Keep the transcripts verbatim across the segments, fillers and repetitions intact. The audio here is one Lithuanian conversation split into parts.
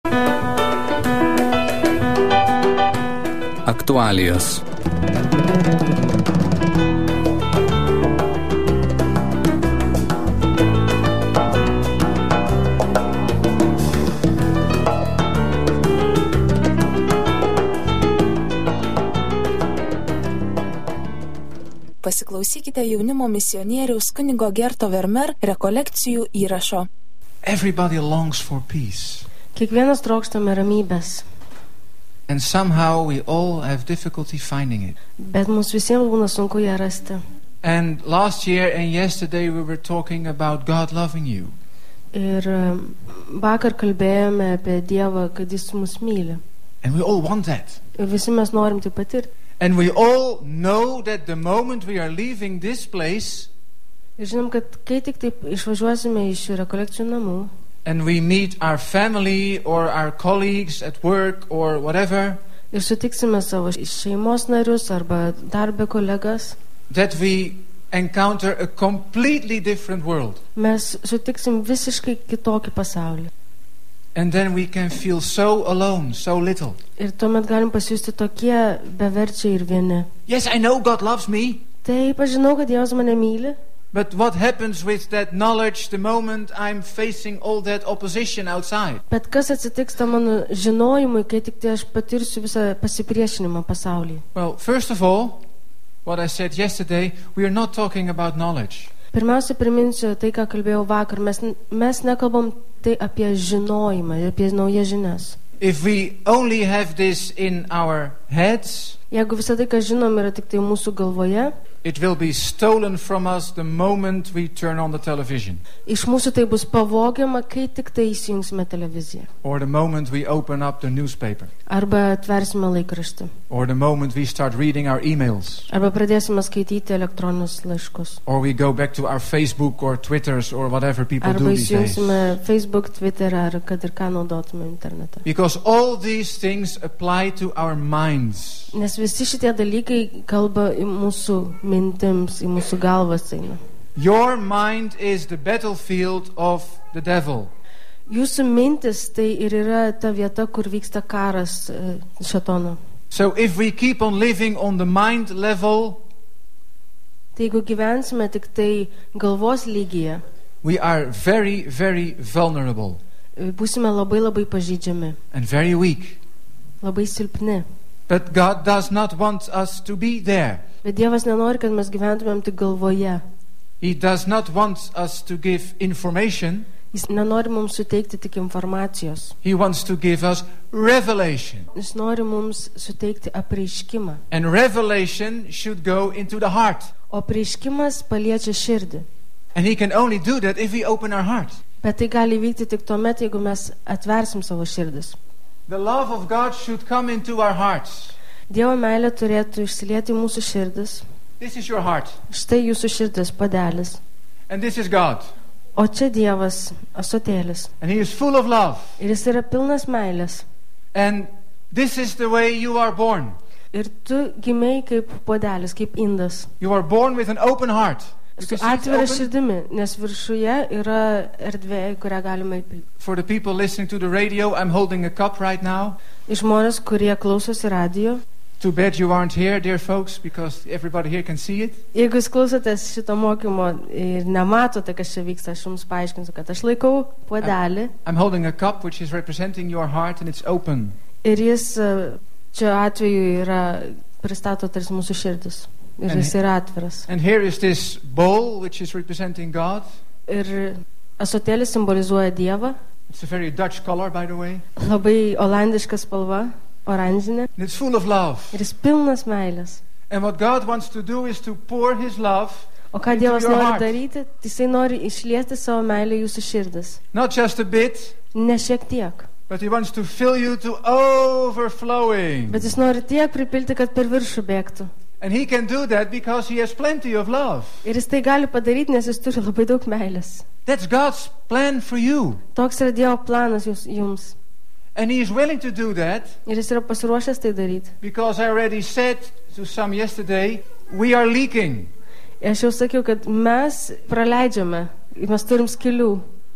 Aktualijos. Pasiklausykite jaunimo misionieriaus kunigo Gerto Vermer rekolekcijų įrašo. Everybody longs for peace. Kiekvienas trokštame ramybės. And somehow we all have difficulty finding it. Bet mums visiems būna sunku ją rasti. And last year and yesterday we were talking about God loving you. Ir vakar kalbėjome apie Dievą, kad Jis mus myli. And we all want that. Ir visi mes norim tai patirti. And we all know that the moment we are leaving this place, ir žinom, kad kai tik taip išvažiuosime iš rekolekcijų namų, and we meet our family or our colleagues at work or whatever, ir sutiksime savo šeimos narius arba darbe kolegas, that we encounter a completely different world. Mes sutiksim visiškai kitokį pasaulį. And then we can feel so alone, so little. Ir tuomet galim pasijusti tokie beverčiai ir vieni. Yes, I know God loves me. Taip, aš žinau, kad Dievas mane myli. But what happens with that knowledge the moment I'm facing all that opposition outside? Bet kas atsitiks tam mano žinojimui, kai tik tai aš patirsiu visą pasipriešinimą pasaulyje? Well, first of all, what I said yesterday, we are not talking about knowledge. Pirmiausia, priminsiu tai, ką kalbėjau vakar. Mes, mes nekalbam tai apie žinojimą, apie naujas žinias. If we only have this in our heads, jeigu visą tai, ką žinom, yra tik tai mūsų galvoje, it will be stolen from us the moment we turn on the television. Iš mūsų tai bus pavogiama, kai tik tai įsijungsime televiziją. Or the moment we open up the newspaper. Arba atversime laikraštį. Or the moment we start reading our emails. Arba pradėsime skaityti elektroninius laiškus. Or we go back to our Facebook or Twitters or whatever people arba do these days. Arba įsijungsime Facebook, Twitter ar kad ir ką naudotume internetą. Because all these things apply to our minds. Nes visi šitie dalykai kalba į mūsų mintims, į mūsų galvas eina. Your mind is the battlefield of the devil. Jūsų mintis tai ir yra ta vieta, kur vyksta karas šėtono. So if we keep on living on the mind level, tai jeigu gyvensime tik tai galvos lygyje, we are very, very vulnerable. Būsime labai labai pažeidžiami. And very weak. Labai silpni. But God does not want us to be there. Bet Dievas nenori, kad mes gyventumėm tik galvoje. He does not want us to give information. Jis nenori mums suteikti tik informacijos. He wants to give us revelation. Jis nori mums suteikti apreiškimą. And revelation should go into the heart. O apreiškimas paliečia širdį. And he can only do that if we open our heart. Bet tai gali vykti tik tuomet, jeigu mes atversim savo širdis. The love of God should come into our hearts. Dievo meilė turėtų išsilieti mūsų širdis. This is your heart. Štai jūsų širdis, padelis. And this is God. O čia Dievas, ąsotėlis. And he is full of love. Ir jis yra pilnas meilės. And this is the way you are born. Ir tu gimei kaip padelis, kaip indas. You are born with an open heart. Su atvira širdimi, nes viršuje yra erdvė, kurią galime įpilti. For the people listening to the radio, I'm holding a cup right now. Iš žmonės, kurie klausosi radio. Too bad you aren't here, dear folks, because everybody here can see it. Jeigu jūs klausotės šito mokymo ir nematote, kas čia vyksta, aš jums paaiškinsiu, kad aš laikau puodelį. I'm, I'm holding a cup which is representing your heart and it's open. Ir jis čia atveju yra pristato tarsi mūsų širdis. Ir jis yra atviras. And here is this bowl which is representing God. Ir ąsotėlis simbolizuoja Dievą. It's a very Dutch color, by the way. Labai olandiška spalva, oranžinė. And it's full of love. Ir jis pilnas meilės. And what God wants to do is to pour his love o ką Dievas nori daryti, jisai nori išliesti savo meilę jūsų širdis. Not just a bit. Ne šiek tiek. But he wants to fill you to overflowing. Bet jis nori tiek pripilti, kad per viršų bėgtų. And he can do that because he has plenty of love. Ir jis tai gali padaryti, nes jis turi labai daug meilės. That's God's plan for you. Toks yra Dievo planas jums. And he is willing to do that. Ir jis yra pasiruošęs tai daryti. Because I already said to some yesterday, we are leaking. Aš jau sakiau, kad mes praleidžiame, mes turim skilių.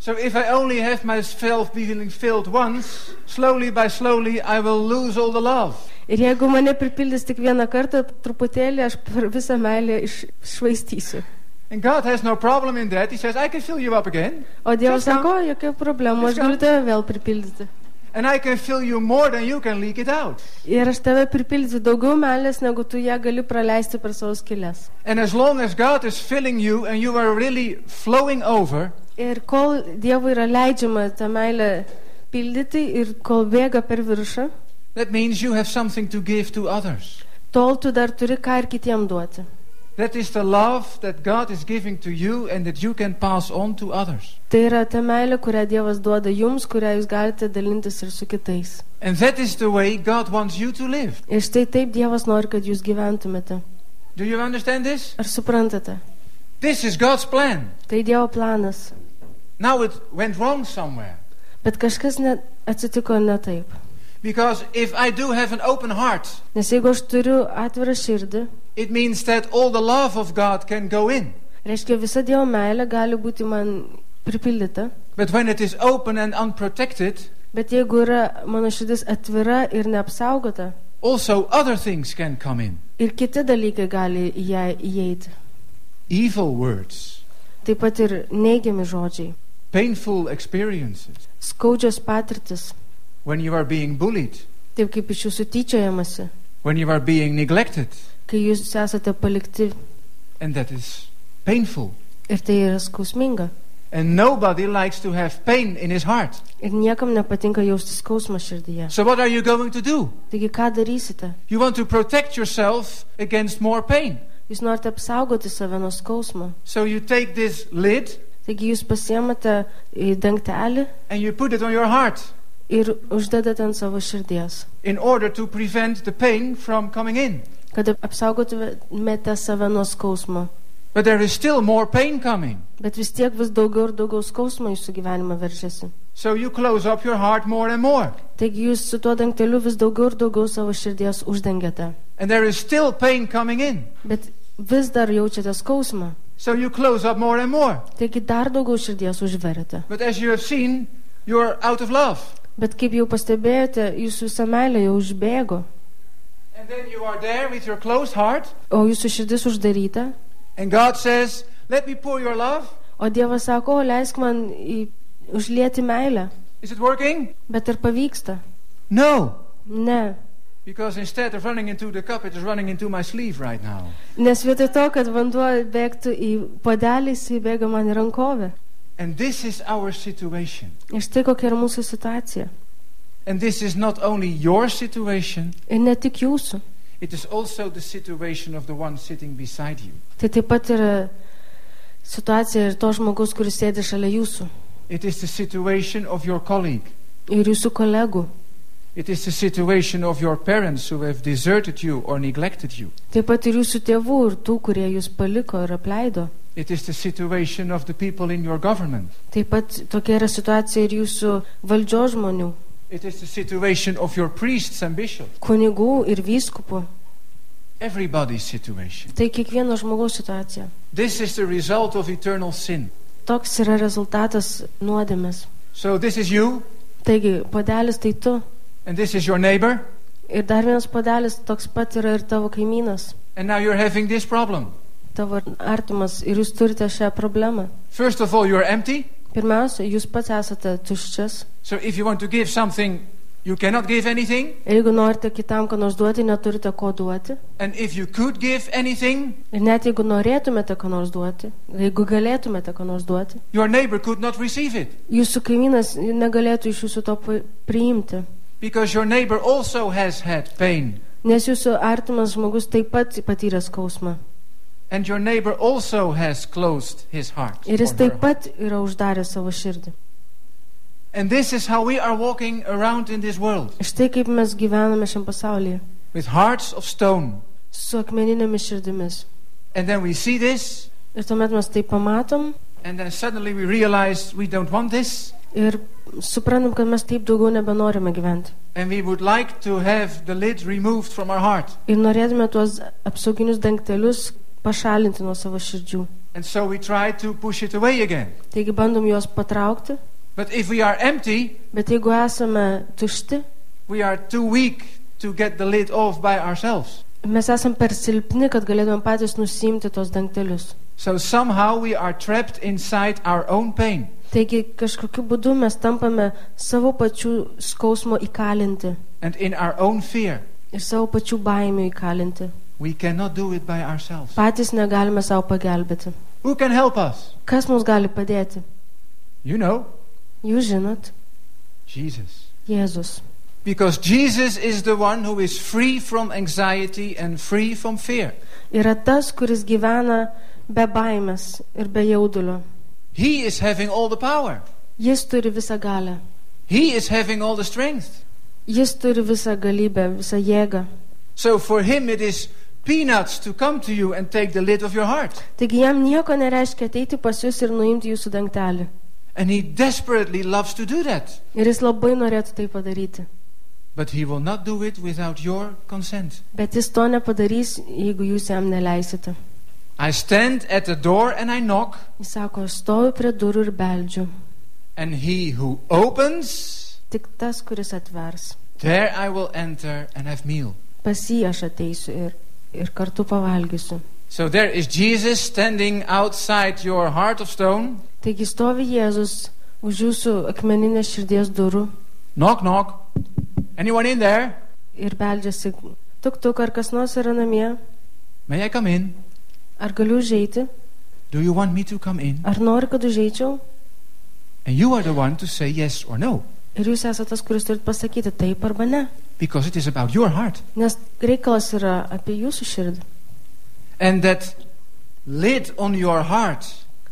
So if I only have myself being filled once, slowly by slowly I will lose all the love. Ir jeigu mane pripildys tik vieną kartą, truputėlį aš per visą meilę iššvaistysiu. And God has no problem in that. He says, I can fill you up again. O Dievas Just come. sako, jokia problema, aš galiu tave vėl pripildyti. And I can fill you more than you can leak it out. Ir aš tave pripildysiu daugiau meilės, negu tu ją gali praleisti per savo skylės. And as long as God is filling you and you are really flowing over, Ir kol Dievui yra leidžiama tą meilę pildyti ir kol bėga per viršą, that means you have something to give to others. tol tu dar turi ką ir kitiem duoti. That is the love that God is giving to you and that you can pass on to others. Tai yra ta meilė, kurią Dievas duoda jums, kurią jūs galite dalintis ir su kitais. And that is the way God wants you to live. Ir štai taip Dievas nori, kad jūs gyventumėte. Do you understand this? Ar suprantate? This is God's plan. Tai Dievo planas. Now it went wrong somewhere. Bet kažkas ne, atsitiko ne taip. Because if I do have an open heart, Nes jeigu aš turiu atvirą širdį, it means that all the love of God can go in. reiškia visa Dievo meilė gali būti man pripildyta. But when it is open and unprotected, Bet jeigu yra mano širdis atvira ir neapsaugota, also other things can come in. ir kiti dalykai gali į ją įeiti. Evil words, Taip pat ir neigiami žodžiai, painful experiences, skaudžios patirtis, when you are being bullied, taip kaip iš jūsų tyčiojamasi, when you are being neglected, kai jūs esate palikti, and that is painful. ir tai yra skausminga. And nobody likes to have pain in his heart. Ir niekam nepatinka jausti skausmą širdyje. So what are you going to do? Taigi ką darysite? You want to protect yourself against more pain. Jūs norite apsaugoti save nuo skausmo. So you take this lid Taigi jūs pasiemate į dangtelį and you put it on your heart ir uždedate ant savo širdies, in order to prevent the pain from coming in. kad apsaugotumėte save nuo skausmo. But there is still more pain coming. Bet vis tiek vis daugiau ir daugiau skausmo jūsų gyvenime veržiasi. So you close up your heart more and more. Taigi jūs su tuo dangteliu vis daugiau ir daugiau savo širdies uždengiate. And there is still pain coming in. Bet vis dar jaučiate skausmą. So you close up more and more. Taigi dar daugiau širdies užveriate. But as you have seen, you are out of love. Bet kaip jau pastebėjote, jūsų visa meilė jau užbėgo. And then you are there with your closed heart. O jūsų širdis uždaryta. And God says, let me pour your love. O Dievas sako, o leisk man į, užlieti meilę. Is it working? Bet ar pavyksta? No. Ne. Because instead of running into the cup, it is running into my sleeve right now. Nes vietoj to, kad vanduo bėgtų į puodelį, jis įbėga man į rankovę. And this is our situation. Ir štai kokia yra mūsų situacija. And this is not only your situation, Ir ne tik jūsų. it is also the situation of the one sitting beside you. Tai taip pat yra situacija ir to žmogaus, kuris sėdi šalia jūsų. It is the situation of your colleague. Ir jūsų kolegų. It is the situation of your parents who have deserted you or neglected you. Taip pat ir jūsų tėvų ir tų, kurie jūs paliko ir apleido. It is the situation of the people in your government. Taip pat tokia yra situacija ir jūsų valdžios žmonių, It is the situation of your priests and bishops. kunigų ir vyskupų. Everybody's situation. Tai kiekvieno žmogaus situacija. This is the result of eternal sin. Toks yra rezultatas nuodėmės. So this is you, Taigi, puodelis tai tu. and this is your neighbor, Ir dar vienas puodelis toks pat yra ir tavo kaimynas, and now you're having this problem. tavo artimas. Ir jūs turite šią problemą. First of all, you're empty. Pirmiausia, jūs pats esate tuščias. So if you want to give something, you cannot give anything. Ir jeigu norite kitam ką nors duoti, neturite ko duoti. And if you could give anything, Ir net jeigu norėtumėte ką nors duoti, jeigu galėtumėte ką nors duoti, your neighbor could not receive it. jūsų kaimynas negalėtų iš jūsų to pa- priimti. Because your neighbor also has had pain. Nes jūsų artimas žmogus taip pat patyrė skausmą. And your neighbor also has closed his heart. Ir jis or her taip heart. pat yra uždaręs savo širdį. And this is how we are walking around in this world. Štai kaip mes gyvename šiam pasaulyje. With hearts of stone. Su akmeninėmis širdimis. And then we see this. Ir tuomet mes tai pamatom And then suddenly we realize we don't want this. ir suprantam, kad mes taip daugiau nebenorime gyventi. And we would like to have the lid removed from our heart. Ir norėtume tuos apsauginius dangtelius pašalinti nuo savo širdžių. And so we try to push it away again. Taigi bandom juos patraukti, But if we are empty, bet jeigu esame tušti, we are too weak to get the lid off by ourselves. mes esam per silpni, kad galėtume patys nusiimti tos dangtelius. So somehow we are trapped inside our own pain. Taigi kažkokiu būdu mes tampame savo pačių skausmo įkalinti And in our own fear. ir savo pačių baimių įkalinti. We cannot do it by ourselves. Patys negalime savo pagelbėti. Who can help us? Kas mums gali padėti? You know, Jūs žinot, Jesus. Jėzus. Because Jesus is the one who is free from anxiety and free from fear. Yra tas, kuris gyvena be baimės ir be jaudulio. He is having all the power. Jis turi visą galę. He is having all the strength. Jis turi visą galybę, visą jėgą. So for him it is peanuts to come to you and take the lid of your heart. Taigi jam nieko nereiškia ateiti pas jūs ir nuimti jūsų dangtelį. And he desperately loves to do that. Ir jis labai norėtų tai padaryti. But he will not do it without your consent. Bet jis to nepadarys, jeigu jūs jam neleisite. I stand at the door and I knock. Jis sako, aš stoviu prie durų ir beldžiu. And he who opens, Tik tas, kuris atvers. there I will enter and have meal. Pas jį aš ateisiu ir, ir kartu pavalgysiu. So there is Jesus standing outside your heart of stone. Taigi stovi Jėzus už jūsų akmeninės širdies durų Knock, knock. Anyone in there? ir beldžiasi. Tuk, tuk, ar kas nors yra namie? May I come in? Ar galiu užeiti? Do you want me to come in? Ar nori, kad užeičiau? And you are the one to say yes or no. Ir jūs esate tas, kuris turit pasakyti taip arba ne. Because it is about your heart. Nes reikalas yra apie jūsų širdį. And that lid on your heart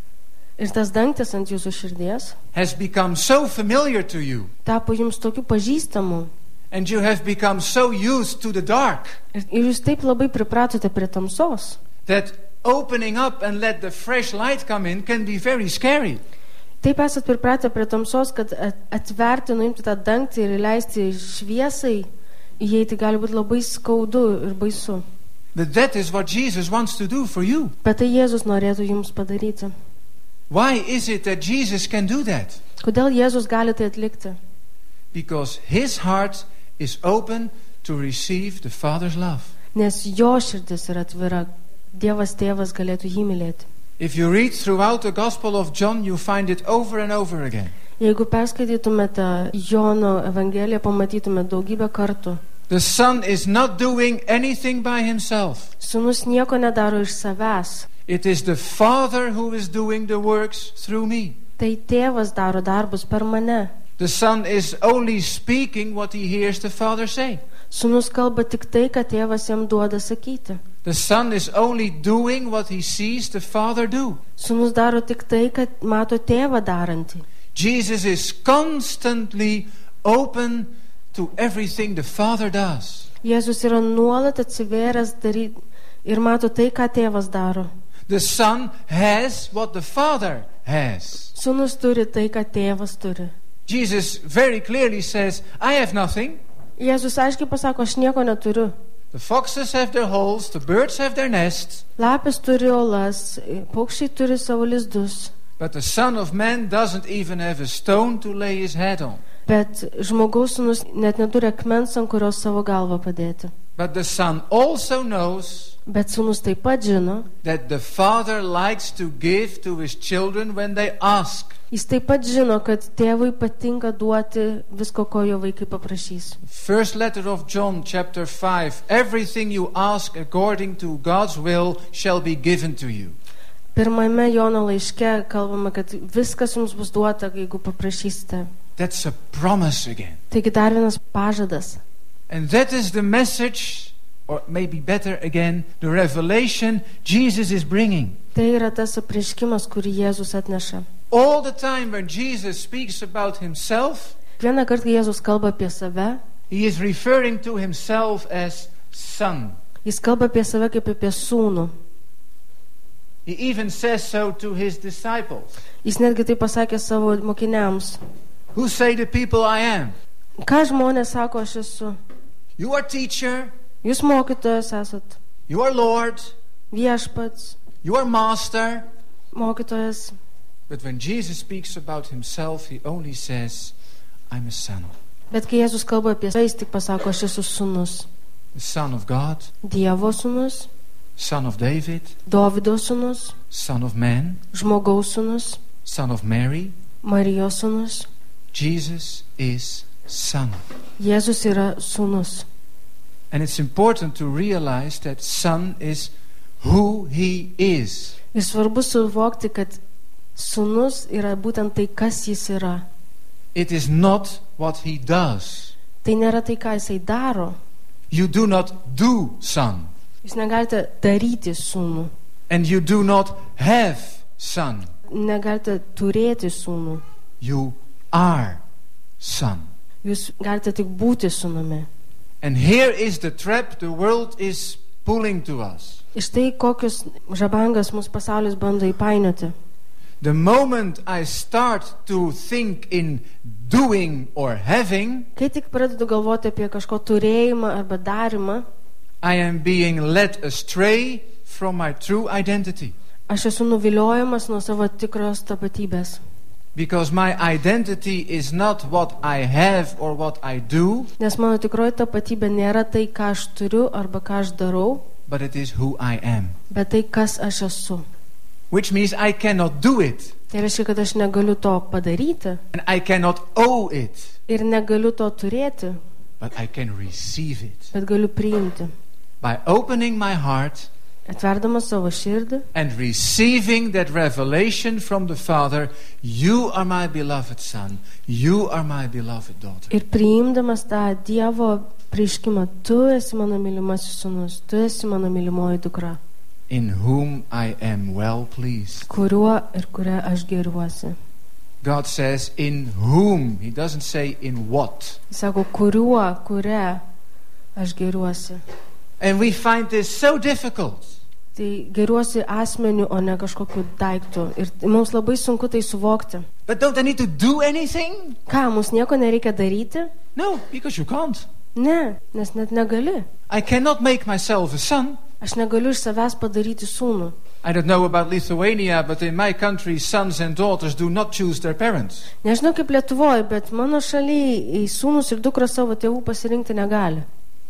Ir tas dangtis ant jūsų širdies has become so familiar to you. tapo jums tokiu pažįstamu. And you have become so used to the dark Ir, ir jūs taip labai pripratote prie tamsos, that opening up and let the fresh light come in can be very scary. taip esat pripratę prie tamsos, kad at- atverti, nuimti tą dangtį ir įleisti šviesai, įeiti gali būti labai skaudu ir baisu. But that is what Jesus wants to do for you. Bet tai Jėzus norėtų jums padaryti. Why is it that Jesus can do that? Kodėl Jėzus gali tai atlikti? Because his heart is open to receive the Father's love. Nes jo širdis yra atvira. Dievas tėvas galėtų jį mylėti. If you read throughout the Gospel of John, you find it over and over again. Jeigu perskaitytumėte Jono Evangeliją, pamatytumėte daugybę kartų. The Son is not doing anything by himself. Sūnus nieko nedaro iš savęs. It is the Father who is doing the works through me. Tai tėvas daro darbus per mane. The Son is only speaking what he hears the Father say. Sūnus kalba tik tai, kad tėvas jam duoda sakyti. The Son is only doing what he sees the Father do. Sūnus daro tik tai, kad mato tėvą darantį. Jesus is constantly open to everything the Father does. Jėzus yra nuolat atsivėręs daryti ir mato tai, ką tėvas daro. The Son has what the Father has. Sūnus turi tai, ką tėvas turi. Jesus very clearly says, I have nothing. Jėzus aiškiai pasako, aš nieko neturiu. The foxes have their holes, the birds have their nests, Lapės turi olas, paukščiai turi savo lizdus, but the Son of Man doesn't even have a stone to lay his head on. bet žmogaus sūnus net neturi akmens, ant kurios savo galvą padėti. But the Son also knows Bet sūnus taip pat žino, that the Father likes to give to his children when they ask. jis taip pat žino, kad tėvui patinka duoti visko, ko jo vaikai paprašys. First letter of John, chapter five. Everything you ask according to God's will shall be given to you. Pirmame Jono laiške kalbama, kad viskas jums bus duota, jeigu paprašysite. That's a promise again. Taigi dar vienas pažadas. And that is the message, or maybe better again, the revelation Jesus is bringing. Tai yra tas apreiškimas, kurį Jėzus atneša. All the time when Jesus speaks about himself, Vieną kartą Jėzus kalba apie save, he is referring to himself as Son. jis kalba apie save kaip apie sūnų. He even says so to his disciples. Jis netgi tai pasakė savo mokiniams. Who say the people I am? Ką žmonės sako, aš esu? You are teacher, Jūs mokytojas esat, you are Lord, viešpats, you are master. mokytojas. But when Jesus speaks about himself, he only says, I'm a son. Bet kai Jėzus kalba apie save, jis tik pasako, aš esu sūnus. The son of God, Dievo sūnus, son of David, Dovydo sūnus, son of man, žmogaus sūnus, son of Mary. Marijos sūnus. Jesus is son. Jėzus yra sūnus. And it's important to realize that son is who he is. Ir svarbu suvokti, kad sūnus yra būtent tai, kas jis yra. It is not what he does. Tai nėra tai, ką jisai daro. You do not do son. Jūs negalite daryti sūnų. And you do not have son. Negalite turėti sūnų. You are son. Jūs galite tik būti sūnumi. And here is the trap the world is pulling to us. Iš tai, kokius žabangas mūsų pasaulis bando įpainioti. The moment I start to think in doing or having, Kai tik pradedu galvoti apie kažko turėjimą arba darimą, I am being led astray from my true identity. aš esu nuviliojamas nuo savo tikros tapatybės. Because my identity is not what I have or what I do, Nes mano tikroji tapatybė nėra tai, ką aš turiu arba ką aš darau, but it is who I am. bet tai, kas aš esu. Which means I cannot do it, Tai reiškia, kad aš negaliu to padaryti and I cannot owe it, ir negaliu to turėti, but I can receive it. bet galiu priimti. By opening my heart Atverdamas savo širdį and receiving that revelation from the Father, you are my beloved son, you are my beloved daughter. ir priimdamas tą Dievo prieškimą, tu esi mano mylimasis sūnus, tu esi mano mylimoji dukra, In whom I am well pleased. kuriuo ir kuria aš gėriuosi. God says, in whom. He doesn't say in what. Jis sako, kuriuo, kuria aš gėriuosi. And we find this so difficult. Tai gėriuosi asmeniu, o ne kažkokiu daiktu. Ir mums labai sunku tai suvokti. But don't I need to do anything? Ką, mums nieko nereikia daryti? No, because you can't. Ne, nes net negali. I cannot make myself a son. Aš negaliu iš savęs padaryti sūnų. I don't know about Lithuania, but in my country, sons and daughters do not choose their parents. Nežinau kaip Lietuvoje, bet mano šalyje sūnus ir dukra savo tėvų pasirinkti negali.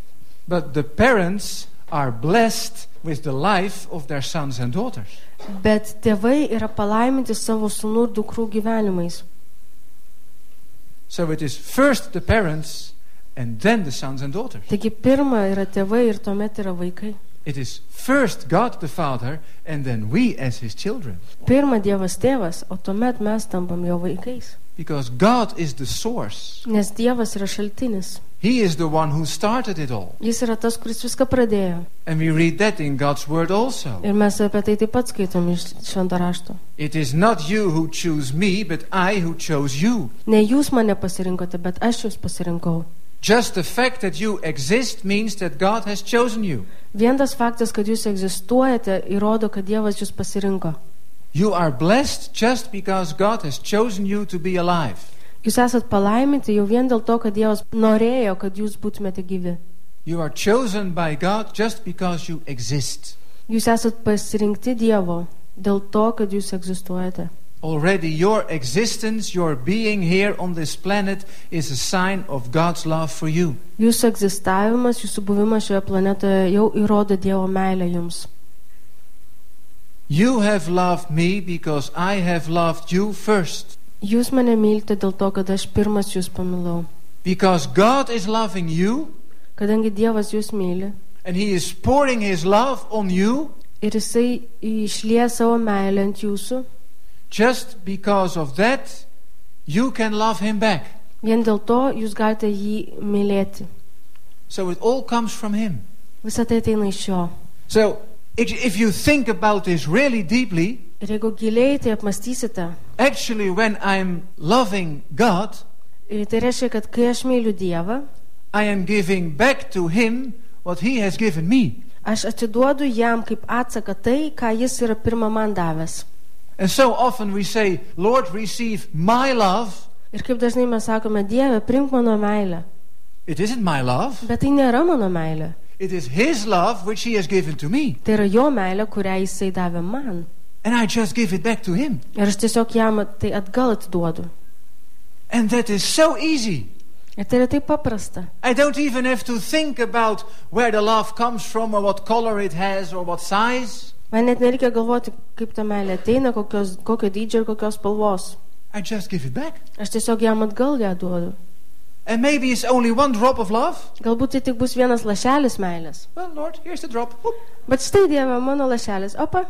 But the parents are blessed with the life of their sons and daughters. Bet tėvai yra palaiminti savo sūnų ir dukrų gyvenimais. So it is first the parents and then the sons and daughters. Taigi pirma yra tėvai ir tuomet yra vaikai. It is first God the Father and then we as his children. Pirma Dievas tėvas, o tuomet mes tampam jo vaikais. Because God is the source. Nes Dievas yra šaltinis. He is the one who started it all. Jis yra tas, kuris viską pradėjo. And we read that in God's word also. Ir mes apie tai taip pat skaitom iš Švento rašto. It is not you who choose me, but I who chose you. Ne jūs mane pasirinkote, bet aš jūs pasirinkau. Just the fact that you exist means that God has chosen you. Vien tas faktas, kad jūs egzistuojate, įrodo, kad Dievas jūs pasirinko. You are blessed just because God has chosen you to be alive. Jūs esat palaiminti jau vien dėl to, kad Dievas norėjo, kad jūs būtumėte gyvi. You are chosen by God just because you exist. Jūs esat pasirinkti Dievo dėl to, kad jūs egzistuojate. Already your existence, your being here on this planet is a sign of God's love for you. Jūsų egzistavimas, jūsų buvimas šioje planetoje jau įrodo Dievo meilę jums. You have loved me because I have loved you first. Jūs mane mylite dėl to, kad aš pirmas jūs pamilau. Because God is loving you Kadangi Dievas jūs myli and he is pouring his love on you, ir jisai išlieja savo meilę ant jūsų, just because of that you can love him back. vien dėl to jūs galite jį mylėti. So it all comes from him. Visą tai ateina iš jo. So if, if you think about this really deeply, Ir jeigu giliai tai apmastysite, actually when I'm loving God, ir tai reiškia, kad kai aš myliu Dievą, I am giving back to him what he has given me. aš atiduodu jam kaip atsaką tai, ką jis yra pirma man davęs. And so often we say, Lord, receive my love. Ir kaip dažnai mes sakome, Dieve, priimk mano meilę. It isn't my love. Bet tai nėra mano meilė. It is his love which he has given to me. Tai yra jo meilė, kurią jisai davė man. And I just give it back to him. Ir aš tiesiog jam tai atgal atiduodu. And that is so easy. Ir tai yra taip paprasta. I don't even have to think about where the love comes from or what color it has or what size. Man net nereikia galvoti, kaip ta meilė ateina, kokios, kokio dydžio ir kokios spalvos. I just give it back. Aš tiesiog jam atgal ją duodu. And maybe it's only one drop of love. Galbūt tai tik bus vienas lašelis meilės. Well, Lord, here's the drop. Oop. Bet štai Dieve, mano lašelis. Opa.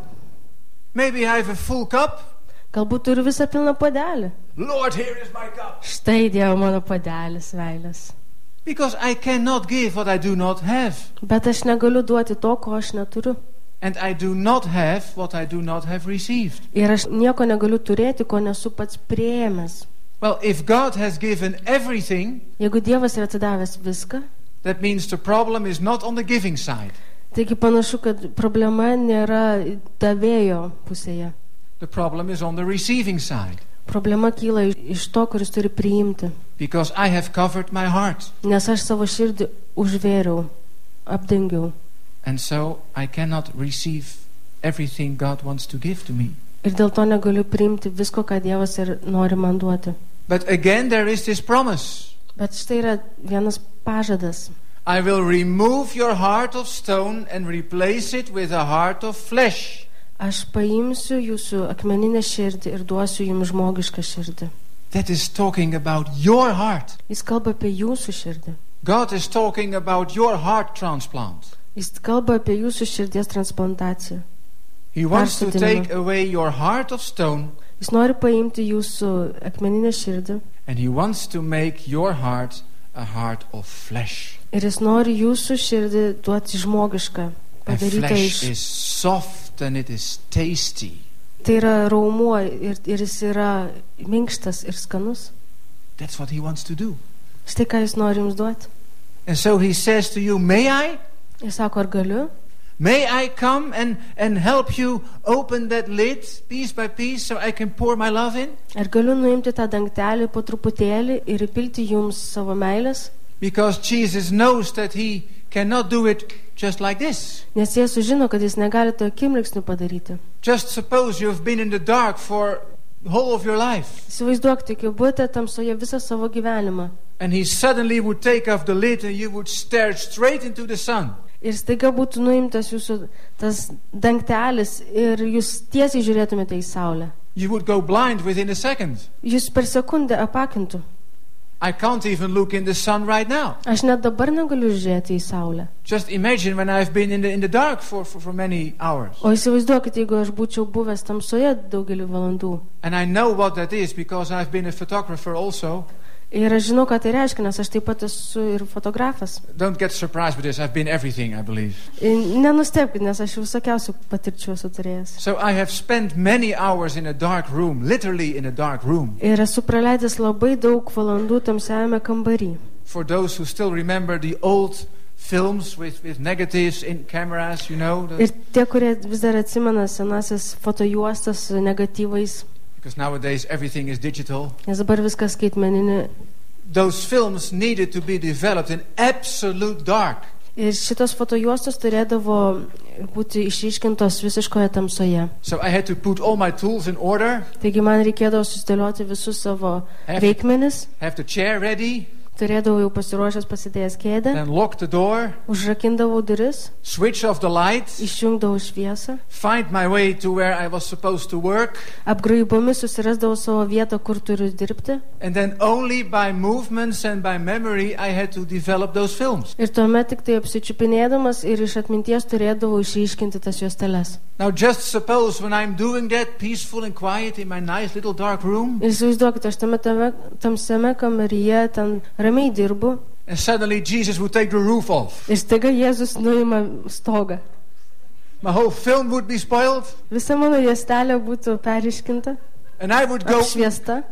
Maybe I have a full cup. Galbūt turiu visą pilną puodelį. Lord, here is my cup. Štai Dieve, mano puodelis meilės. Because I cannot give what I do not have. Bet aš negaliu duoti to, ko aš neturiu. And I do not have what I do not have received. Ir aš nieko negaliu turėti, ko nesu pats priėmęs. Well, if God has given everything, Jeigu Dievas yra atidavęs viską, that means the problem is not on the giving side. taigi panašu, kad problema nėra davėjo pusėje. The problem is on the receiving side. Problema kyla iš to, kuris turi priimti. Because I have covered my heart. Nes aš savo širdį užvėriau, apdengiau. And so I cannot receive everything God wants to give to me. Ir dėl to negaliu priimti visko, ką Dievas ir nori man duoti. But again there is this promise. Bet štai yra vienas pažadas. I will remove your heart of stone and replace it with a heart of flesh. Aš paimsiu jūsų akmeninę širdį ir duosiu jums žmogišką širdį. That is talking about your heart. Jis kalba apie jūsų širdį. God is talking about your heart transplant. Jis kalba apie jūsų širdies transplantaciją. He wants to Persodinimą. take away your heart of stone Jis nori paimti jūsų akmeninę širdį and he wants to make your heart a heart of flesh. ir jis nori jūsų širdį duoti žmogišką, And padarytą flesh iš... is soft and it is tasty. Tai yra raumuo ir, ir jis yra minkštas ir skanus. That's what he wants to do. Štai ką jis nori jums duoti. And so he says to you, may I? Jis sako, ar galiu? May I come and, and help you open that lid piece by piece so I can pour my love in? Ar galiu nuimti tą dangtelį po truputėlį ir įpilti jums savo meilės? Because Jesus knows that he cannot do it just like this. Nes Jėzus žino, kad jis negali to akimirksniu padaryti. Just suppose you've been in the dark for the whole of your life Įsivaizduok, tik jau buvote tamsoje visą savo gyvenimą. and he suddenly would take off the lid and you would stare straight into the sun. Ir staiga būtų nuimtas jūsų tas dangtelis ir jūs tiesiai žiūrėtumėte į saulę. You would go blind within a second. Jūs per sekundę apakintų. I can't even look in the sun right now. Aš net dabar negaliu žiūrėti į saulę. Just imagine when I've been in the, in the dark for, for, for many hours. O įsivaizduokit, jeigu aš būčiau buvęs tamsoje daugelį valandų. And I know what that is because I've been a photographer also. Ir aš žinau, ką tai reiškia, nes aš taip pat esu ir fotografas. Don't get surprised with this. I've been everything, I believe. Ir nenustebkit, nes aš visokiausių patirčių esu turėjęs. So I have spent many hours in a dark room, literally in a dark room. Ir esu praleidęs labai daug valandų tamsiajame kambary. For those who still remember the old films with, with negatives in cameras, you know. The, Ir tie, kurie vis dar atsimena senasis fotojuostas su negatyvais, because nowadays everything is digital. nes dabar viskas skaitmeninė. Those films needed to be developed in absolute dark. Ir šitos fotojuostos turėdavo būti išryškintos visiškoje tamsoje. So I had to put all my tools in order, Taigi man reikėdavo susidėlioti visus savo Have- reikmenis, have the chair ready, turėdavau jau pasiruošęs pasidėjęs kėdę, then lock the door, užrakindavau duris, switch off the lights, išjungdavau šviesą, find my way to where I was supposed to work, apgraibomis susirasdavau savo vietą, kur turiu dirbti. and then only by movements and by memory I had to develop those films. Ir tuomet tik tai apsičiupinėdamas ir iš atminties turėdavau išryškinti tas juosteles. Now just suppose when I'm doing that peaceful and quiet in my nice little dark room, Ir įsivaizduokite, aš tame tame tamsiame kambaryje ten ramiai dirbu and suddenly Jesus would take the roof off. ir staiga Jėzus nuima stogą. My whole film would be spoiled, Visa mano juostelė būtų periškinta, and I would go, apšviesta,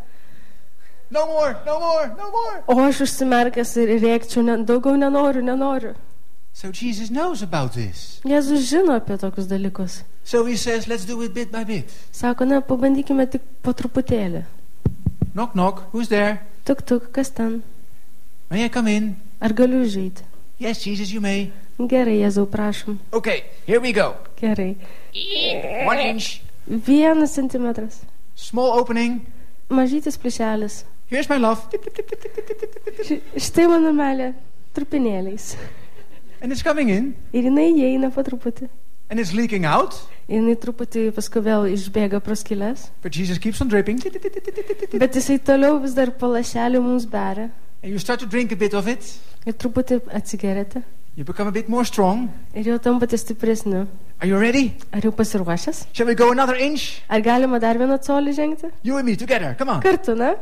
no more, no more, no more. o aš užsimerkęs ir rėkčiau, ne, daugiau nenoriu, nenoriu. So Jesus knows about this. Jėzus žino apie tokius dalykus. So he says, let's do it bit by bit. Sako, na, pabandykime tik po truputėlį. Knock, knock, who's there? Tuk, tuk, kas ten? May I come in? Ar galiu užeiti? Yes, Jesus, you may. Gerai, Jėzau, prašom. Okay, here we go. Gerai. One inch, Vienas centimetras. Small opening. Mažytis plyšelis. Here's my love. Tip, tip, tip, tip, tip, tip, tip, tip. Š- Štai mano meilė. Trupinėliais. And it's coming in. Ir jinai įeina po truputį. And it's leaking out. Ir jinai truputį paskui vėl išbėga pro skylės. But Jesus keeps on dripping. Tip, tip, tip, tip, tip, tip, tip. Bet jisai toliau vis dar palašelį mums beria. And you start to drink a bit of it. Ir truputį atsigeriate. You become a bit more strong. Ir jau tampate stipresniu. Are you ready? Ar jau pasiruošęs? Shall we go another inch? Ar galima dar vieną colį žengti? You and me together. Come on. Kartu, na?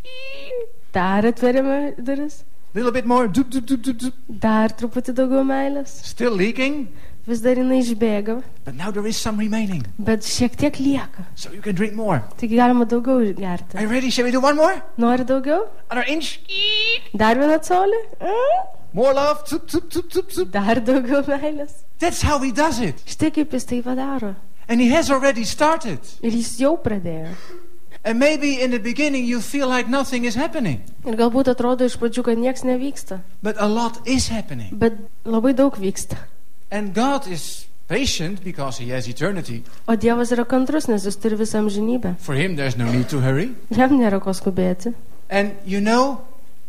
Dar atveriame duris. Little bit more. Doop, doop, doop, doop, doop. Dar truputį daugiau meilės. Still leaking. Vis dar jinai išbėga. But now there is some remaining. Bet šiek tiek lieka. So you can drink more. Taigi galima daugiau gerti. Are you ready? Shall we do one more? Nori daugiau? Another inch. Dar vieną colį? Mm? More love. Zoop, zoop, zoop, zoop, zoop. Dar daugiau meilės. That's how he does it. Štai kaip jis tai padaro. And he has already started. Ir jis jau pradėjo. And maybe in the beginning you feel like nothing is happening. Ir galbūt atrodo iš pradžių, kad nieks nevyksta. But a lot is happening. Bet labai daug vyksta. And God is patient because he has eternity. O Dievas yra kantrus, nes jis turi visą amžinybę. For him there's no need to hurry. Jam nėra ko skubėti. And you know,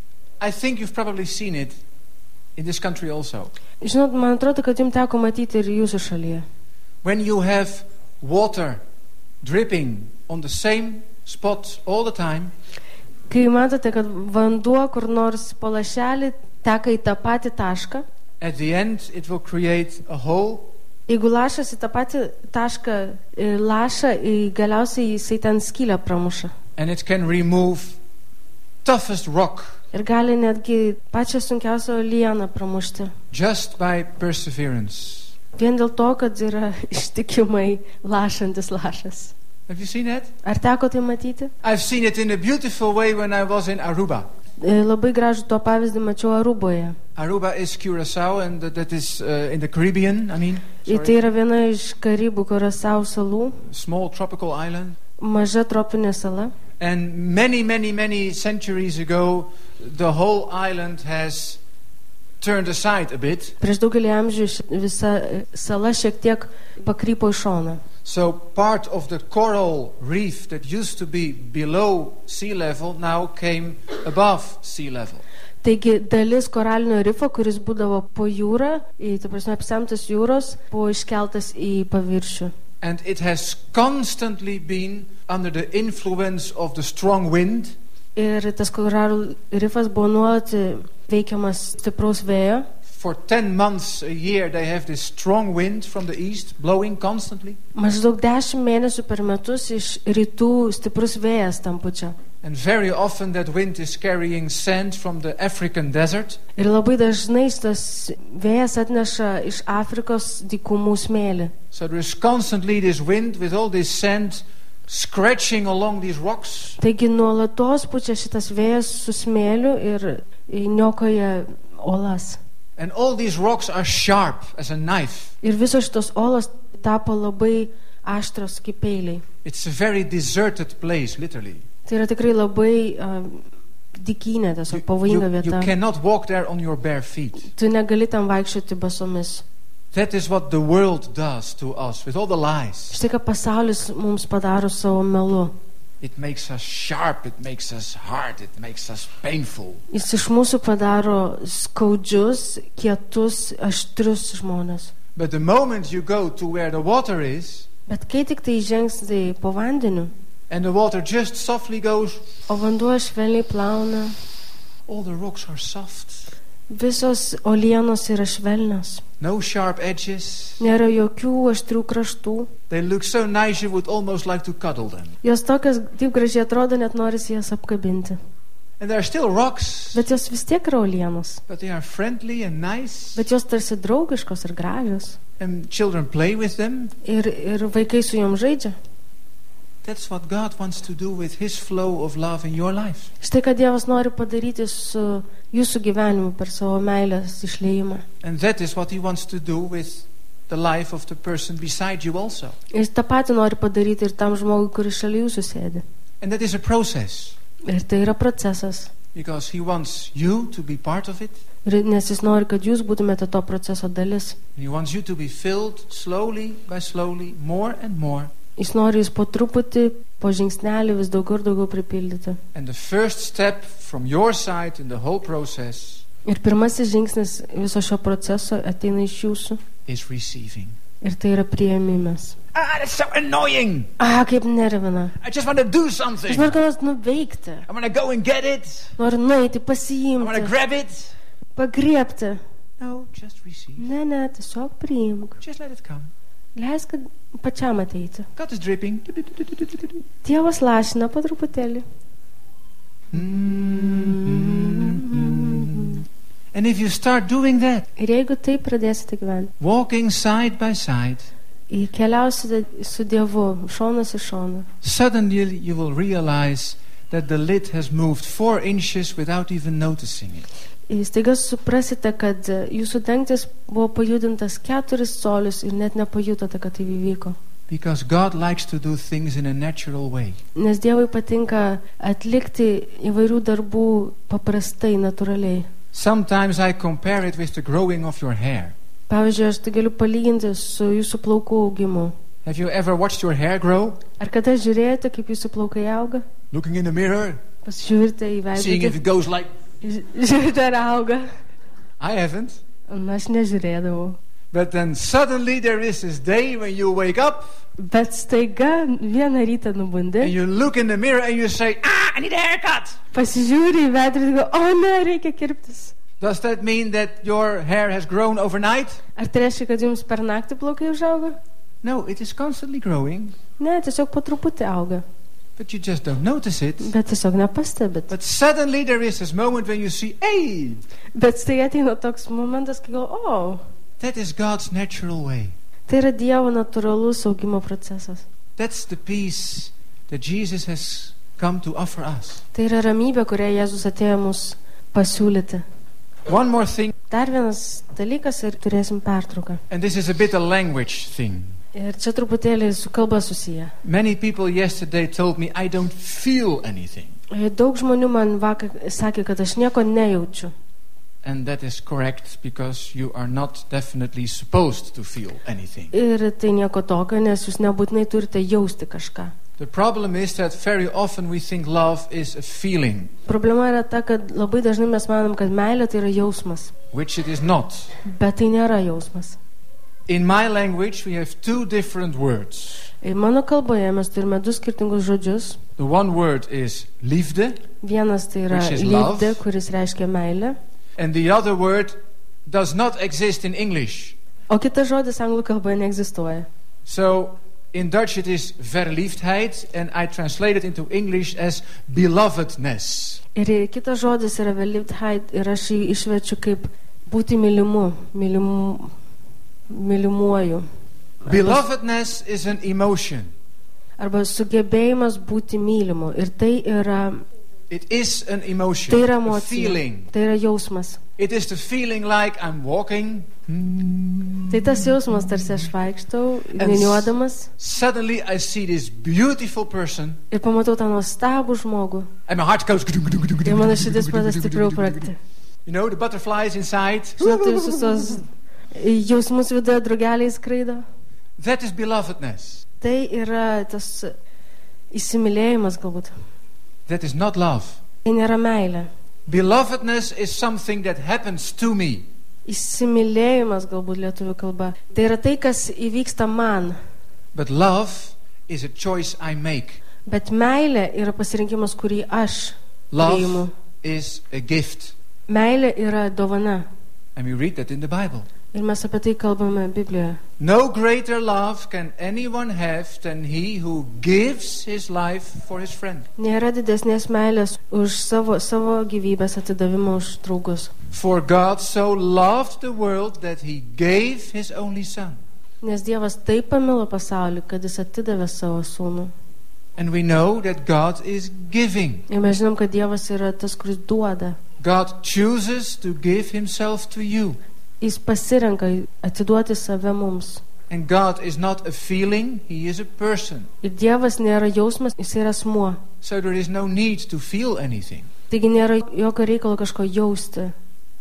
I think you've probably seen it in this country also. Žinot, man atrodo, kad jums teko matyti ir jūsų šalyje. When you have water dripping on the same spot all the time, Kai matote, kad vanduo kur nors po lašelį teka į tą patį tašką, at the end it will create a hole. jeigu lašas į tą patį tašką e, laša, e, galiausiai jisai ten skylę pramuša. And it can remove toughest rock Ir gali netgi pačią sunkiausią lieną pramušti. just by perseverance. Vien dėl to, kad yra ištikimai lašantis lašas. Have you seen that? Ar teko tai matyti? I've seen it in a beautiful way when I was in Aruba. E, Labai gražų to pavyzdį mačiau Aruboje. Aruba is Curacao, and that, that is uh, in the Caribbean, I mean, Ir tai sorry, yra viena iš Karibų Kurasau salų, small tropical island. maža tropinė sala. And many, many, many centuries ago, the whole island has turned aside a bit. Prieš daugelį amžių ši- visa e, sala šiek tiek pakrypo į šoną. So part of the coral reef that used to be below sea level now came above sea level. Taigi dalis koralinio rifo, kuris būdavo po jūrą, į, ta prasme, apsemtas jūros, buvo iškeltas į paviršių. And it has constantly been under the influence of the strong wind. Ir tas koralų rifas buvo nuolat e, veikiamas stipraus vėjo. For ten months a year they have this strong wind from the east blowing constantly. Maždaug dešimt mėnesių per metus iš rytų stiprus vėjas tam pučia. And very often that wind is carrying sand from the African desert. Ir labai dažnai tas vėjas atneša iš Afrikos dykumų smėlį. So there is constantly this wind with all this sand scratching along these rocks. Taigi nuolatos pučia šitas vėjas su smėliu ir niokoja olas. And all these rocks are sharp as a knife. Ir visos šitos olos tapo labai aštros kaip peiliai. It's a very deserted place, literally. Tai yra tikrai labai uh, dykynė, tiesiog pavojinga you, you vieta. cannot walk there on your bare feet. Tu negali ten vaikščioti basomis. That is what the world does to us with all the lies. Štai ką pasaulis mums padaro savo melu. It makes us sharp, it makes us hard, it makes us painful. Jis iš mūsų padaro skaudžius, kietus, aštrius žmonės. But the moment you go to where the water is, Bet kai tik tai žengsi po vandeniu, and the water just softly goes, o vanduo švelniai plauna, all the rocks are soft. visos olienos yra švelnios. No sharp edges. Nėra jokių aštrių kraštų. They look so nice you would almost like to cuddle them. Jos tokios taip gražiai atrodo, net norisi jas apkabinti. And there are still rocks, Bet jos vis tiek yra olienos. but they are friendly and nice. Bet jos tarsi draugiškos ir gražios. And children play with them. Ir, ir vaikai su jom žaidžia. That's what God wants to do with His flow of love in your life. Štai ką Dievas nori padaryti su jūsų gyvenimu per savo meilės išliejimą. And that is what He wants to do with the life of the person beside you also. Ir tą patį nori padaryti ir tam žmogui, kuris šalia jūsų sėdi. And that is a process, Ir tai yra procesas. because He wants you to be part of it. Ir nes jis nori, kad jūs būtumėte to proceso dalis. He wants you to be filled slowly by slowly, more and more. Jis nori jis po truputį, po žingsnelį vis daugiau ir daugiau pripildyti. And the first step from your side in the whole process Ir pirmasis žingsnis viso šio proceso ateina iš jūsų. is receiving. Ir tai yra priėmimas. Ah, that's so annoying. A, kaip nervina. I just want to do Aš something. noriu ką nors nuveikti. I want to go and get it. Noriu nueiti, I want to pasiimti, grab it. pagriebti. No, just receive. Ne, ne, tiesiog priimk. Just let it come. Leisk, kad pačiam ateiti. God is dripping. Dievas lašina po truputėlį. Mm-hmm. And if you start doing that, Ir jeigu taip pradėsite gyventi, walking side by side, keliausite su Dievu, šonas į šoną, suddenly you will realize that the lid has moved four inches without even noticing it. ir staiga suprasite, kad jūsų dangtis buvo pajudintas keturis colius ir net nepajutote, kad tai įvyko. Because God likes to do things in a natural way. Nes Dievui patinka atlikti įvairių darbų paprastai, natūraliai. Sometimes I compare it with the growing of your hair. Pavyzdžiui, aš tai galiu palyginti su jūsų plaukų augimu. Have you ever watched your hair grow? Ar kada žiūrėjote, kaip jūsų plaukai auga? Looking in the mirror, Pasižiūrite į seeing if veidrodį. it goes like... Žiūrite, ar auga. I haven't. Na, aš nežiūrėdavau. But then suddenly there is this day when you wake up Bet staiga vieną rytą and nubundi, you look in the mirror and you say, ah, I need a haircut. pasižiūri į veidrodį ir galvoji, o ne, reikia kirptis. Does that mean that your hair has grown overnight? Ar tai reiškia, kad jums per naktį plaukai užauga? No, it is constantly growing, Ne, tiesiog po truputį auga. but you just don't notice it. Bet tiesiog nepastebit. But suddenly there is this moment when you see, hey, Bet staiga ateina toks momentas, kai gal, o, that is God's natural way. tai yra Dievo natūralus augimo procesas. That's the peace that Jesus has come to offer us. Tai yra ramybė, kurią Jėzus atėjo mus pasiūlyti. One more thing, Dar vienas dalykas ir turėsim pertrauką. and this is a bit a language thing. Ir čia truputėlį su kalba susiję. Many people yesterday told me I don't feel anything. Daug žmonių man vakar sakė, kad aš nieko nejaučiu. And that is correct, because you are not definitely supposed to feel anything. Ir tai nieko tokio, nes jūs nebūtinai turite jausti kažką. The problem is that very often we think love is a feeling, Problema yra ta, kad labai dažnai mes manom, kad meilė tai yra jausmas. which it is not. Bet tai nėra jausmas. In my language we have two different words. Ir mano kalboje mes turime du skirtingus žodžius. The one word is liefde, Vienas tai yra Which is love. liefde, kuris reiškia meilę. and the other word does not exist in English. O kitas žodis anglų kalboje neegzistuoja. So in Dutch it is verliefdheid, and I translate it into English as belovedness. Ir kitas žodis yra verliebtheit ir aš jį išverčiu kaip būti mylimu, mylimu, mylimuoju. Arba, Belovedness is an emotion. arba sugebėjimas būti mylimu. Ir tai yra, It is an emotion, tai yra a emocija, feeling. tai yra jausmas. It is the feeling like I'm walking. Tai tas jausmas, tarsi aš vaikštau, niuniuodamas Suddenly I see this beautiful person, ir pamatau tą nuostabų žmogų. and my heart goes. Ir mano širdis pradeda stipriau prakti. You know, the butterflies inside. Žinote, visus tos jausmus viduje drugeliai skraido. That is belovedness. Tai yra tas įsimylėjimas galbūt. That is not love. Tai nėra meilė. Belovedness is something that happens to me. Įsimylėjimas galbūt lietuvių kalba. Tai yra tai, kas įvyksta man. But love is a choice I make. Bet meilė yra pasirinkimas, kurį aš priimu. Love is a gift. Meilė yra dovana. And we read that in the Bible. Ir mes apie tai kalbame Biblijoje. No greater love can anyone have than he who gives his life for his friend. Nėra didesnės meilės už savo, savo gyvybės atidavimą už draugus. For God so loved the world that he gave his only son. Nes Dievas taip pamilo pasaulį, kad jis atidavė savo sūnų. And we know that God is giving. Ir mes žinom, kad Dievas yra tas, kuris duoda. God chooses to give himself to you. Jis pasirenka atiduoti save mums. And God is not a feeling, he is a person. Ir Dievas nėra jausmas, jis yra asmuo. So there is no need to feel anything. Taigi nėra jokio reikalo kažko jausti.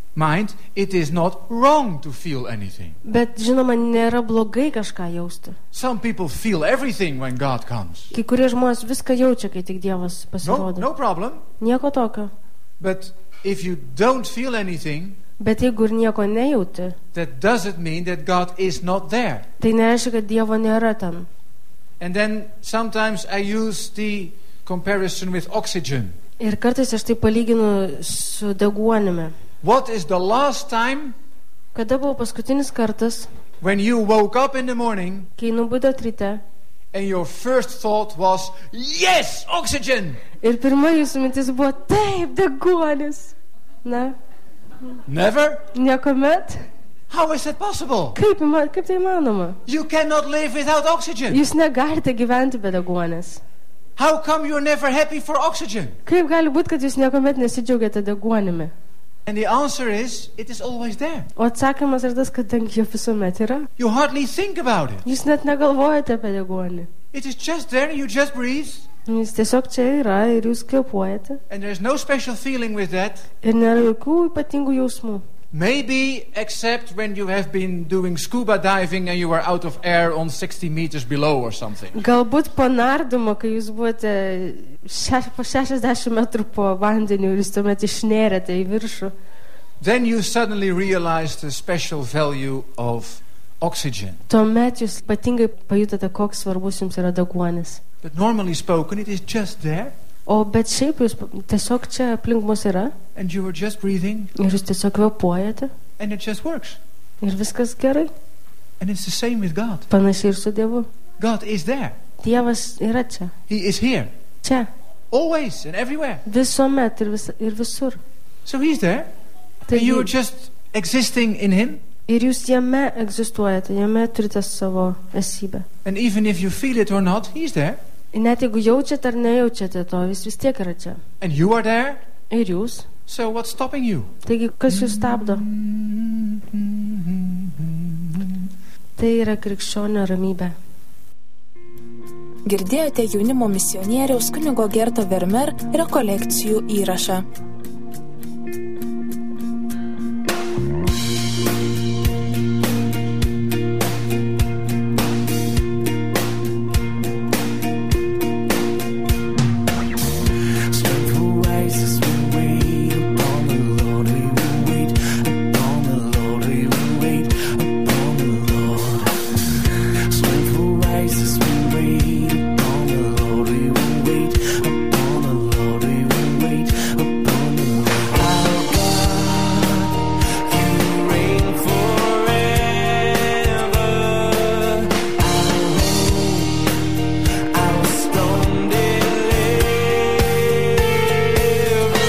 mind, it is not wrong to feel anything. Bet žinoma, nėra blogai kažką jausti. Some people feel everything when God comes. Kai kurie žmonės viską jaučia, kai tik Dievas No, pasirodo. no problem. Nieko tokio. But if you don't feel anything, Bet jeigu ir nieko nejauti, that doesn't mean that God is not there. tai nereiškia, kad Dievo nėra ten. And then sometimes I use the comparison with oxygen. Ir kartais aš tai palyginu su deguonimi. What is the last time Kada buvo paskutinis kartas, when you woke up in the morning kai nubudot ryte and your first thought was, yes, oxygen? ir pirma jūsų mintis buvo, taip, deguonis. Na, Never? niekuomet? How is that possible? Kaip, įma- kaip tai įmanoma? You cannot live without oxygen. Jūs negalite gyventi be deguonės. How come you're never happy for oxygen? Kaip gali būti, kad jūs niekuomet nesidžiaugiate deguonimi? And the answer is, it is always there. O atsakymas yra tas, kadangi jo visuomet yra. You hardly think about it. Jūs net negalvojate apie deguonį. It is just there, you just breathe. Jis tiesiog čia yra ir jūs kvėpuojate. And there's no special feeling with that. Ir nėra jokių ypatingų jausmų. Maybe except when you have been doing scuba diving and you are out of air on sixty meters below or something. Galbūt po nardymo, kai jūs buvote šeš, po šešiasdešimt metrų po vandeniu ir jūs tuomet išnėrėte į viršų, Then you suddenly realize the special value of oxygen. tuomet jūs ypatingai pajutote, koks svarbus jums yra deguonis. But normally spoken, it is just there. O bet šiaip jūs tiesiog čia aplink mus yra And you are just breathing ir jūs tiesiog kvėpuojate and it just works. ir viskas gerai. And it's the same with God. Panašiai ir su Dievu. God is there. Dievas yra čia. He is here. Čia. Always and everywhere. Visuomet ir, vis, ir visur. So he's there. Tai And you are jį- just existing in him. Ir jūs jame egzistuojate, jame turite savo esybę. And even if you feel it or not, he's there. Ir net jeigu jaučiate ar nejaučiate to, jis vis tiek yra čia. And you are there. Ir jūs. So what's stopping you? Taigi, kas jūs stabdo? Tai yra krikščionio ramybė. Girdėjote jaunimo misionieriaus kunigo Gerto Vermer rekolekcijų įrašą. Strength will rise as we wait upon the Lord. We will wait upon the Lord. We will wait upon the Lord. Strength will rise as we wait upon the Lord. We will wait upon the Lord. We will wait upon the Lord. Our God, you reign forever. Our hope, our strong deliverer.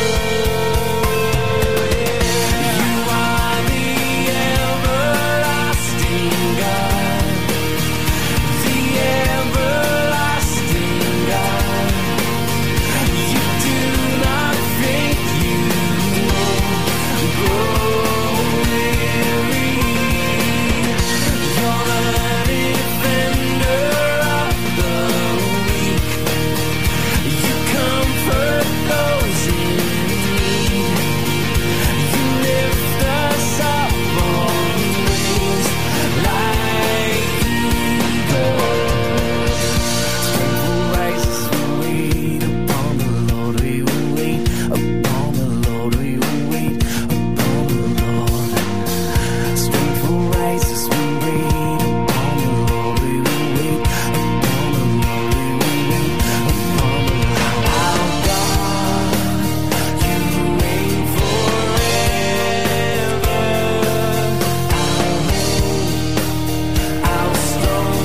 You are the everlasting God, the everlasting God. You do not think you will grow weary. You're the defender of the weak. You comfort those in need. You lift us up on wings like eagles. Strength will rise as we wait upon the Lord. We will wait upon the Lord. We will wait upon the Lord. Strength will rise as we wait upon the Lord. We will wait upon the Lord. We will wait upon the Lord. Our God, you reign forever. Our hope, our strong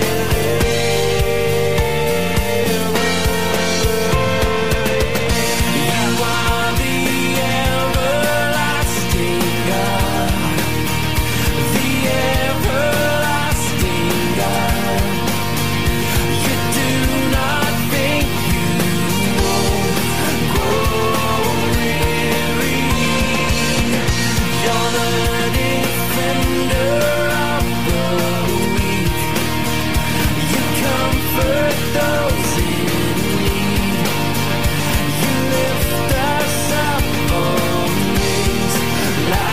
deliverer. You are the everlasting God, the everlasting God. You do not think you won't grow weary. You're the defender of the weak. You comfort those in need. You lift us up on wings like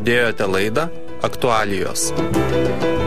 Girdėjote laidą Aktualijos.